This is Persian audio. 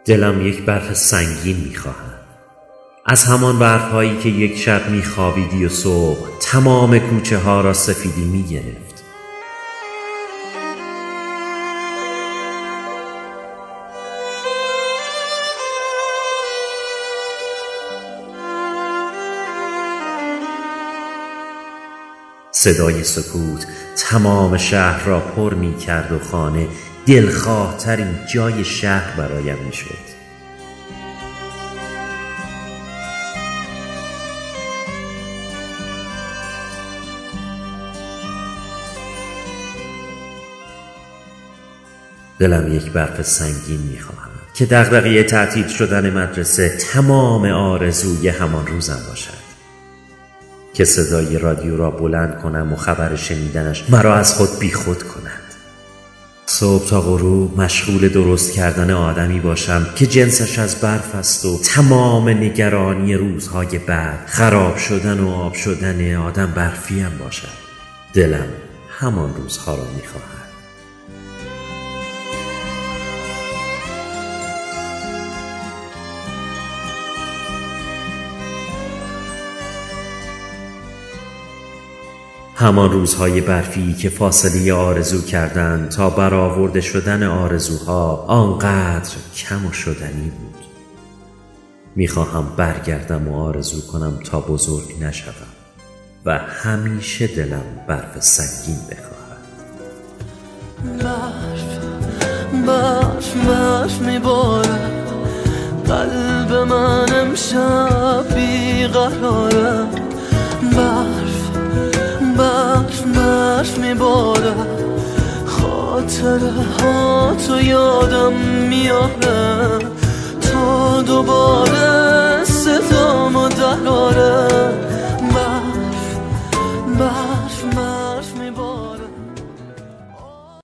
دلم یک برف سنگین میخواهد، از همان برفهایی که یک شب میخوابیدی و صبح تمام کوچه ها را سفیدی میگرفت. صدای سکوت تمام شهر را پر می کرد و خانه دلخواه ترین جای شهر برایم می شد. دلم یک برف سنگین می خواهم که دغدغه تعطیل شدن مدرسه تمام آرزوی همان روزم باشد، که صدای رادیو را بلند کنم و خبر شنیدنش مرا از خود بی خود کند. صبح تا غروب مشغول درست کردن آدمی باشم که جنسش از برف است و تمام نگرانی روزهای بعد خراب شدن و آب شدن آدم برفیم باشد. دلم همان روزها را می‌خواهد. همان روزهای برفی که فاصله آرزو کردن تا برآورده شدن آرزوها آنقدر کم و شدنی بود. میخواهم برگردم و آرزو کنم تا بزرگ نشوم و همیشه دلم برف سنگین بخواهد. برف میبارد، قلب من امشب بیقراره. برف میبارد، خاطره ها تو یادم میاره. تا دوباره